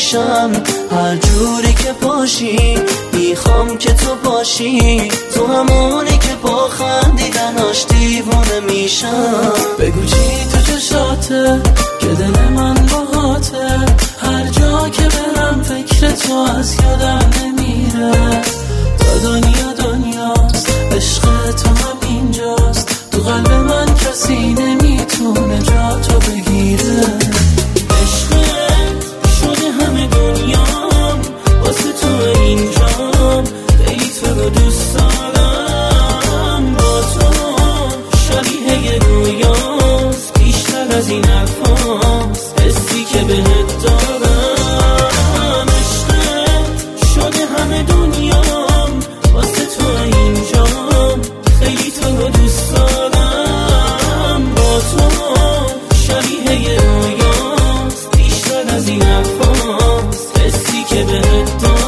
میشم هر جوری که باشی. میخوام که تو باشی، تو همونی که با خندیدناش دیوونه میشم. بگو چی تو چشاته که دل من باهاته، هر جا که برم فکر تو از یادم نمیره. تا دنیاست عشق تو هم اینجاست، تو قلب من کسی نمیتونه جا تو بگیره. عشقت شده همه دنیام، واسه تو اینجام، خیلی تو رو دوست دارم. با تو شبیه یه رویاست، بیشتر از این حرفاست حسی که بهت دارم. عشقت شده همه دنیام، واسه تو اینجام، خیلی تو رو دوست دارم. با تو شبیه یه رویاست، بیشتر از این حرفاست حسی که بهت دارم.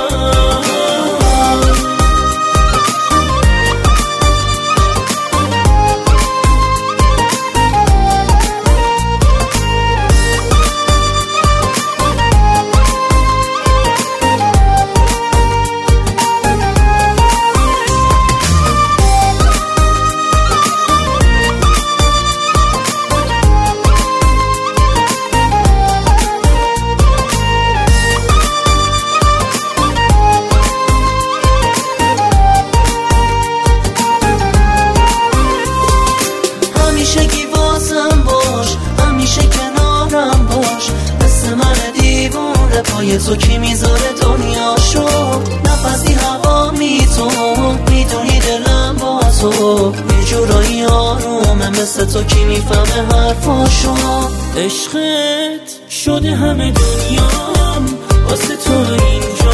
همیشه واسم باش، همیشه کنارم باش. مثل من دیوونه پای تو کی میذاره دنیاشو. نفسی هوا تو میدونی دلم با تو یه جورایی آرومه، مثل تو کی میفهمه حرفاشو. عشقت شده همه دنیام، واسه تو اینجا